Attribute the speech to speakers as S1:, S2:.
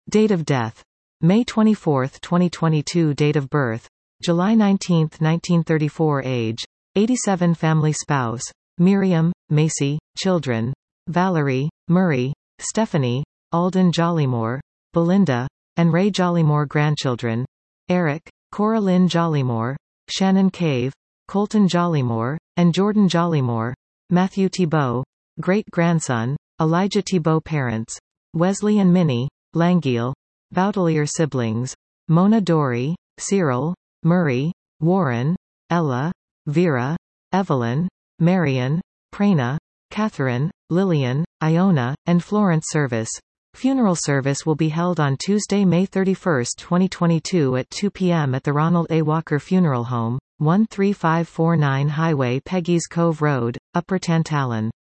S1: Date of death: May 24, 2022. Date of birth: July 19, 1934. Age: 87. Family spouse: Miriam, Macy. Children: Valerie, Murray, Stephanie, Alden Jollymore, Belinda, and Ray Jollymore. Grandchildren: Eric, Cora Lynn Jollymore, Shannon Cave, Colton Jollymore, and Jordan Jollymore. Matthew Thibault. Great-grandson: Elijah Thibault. Parents: Wesley and Minnie Langeal. Bautelier siblings: Mona Dory, Cyril, Murray, Warren, Ella, Vera, Evelyn, Marion, Prana, Catherine, Lillian, Iona, and Florence. Service: Funeral service will be held on Tuesday, May 31, 2022 at 2 p.m. at the Ronald A. Walker Funeral Home, 13549 Highway Peggy's Cove Road, Upper Tantallon.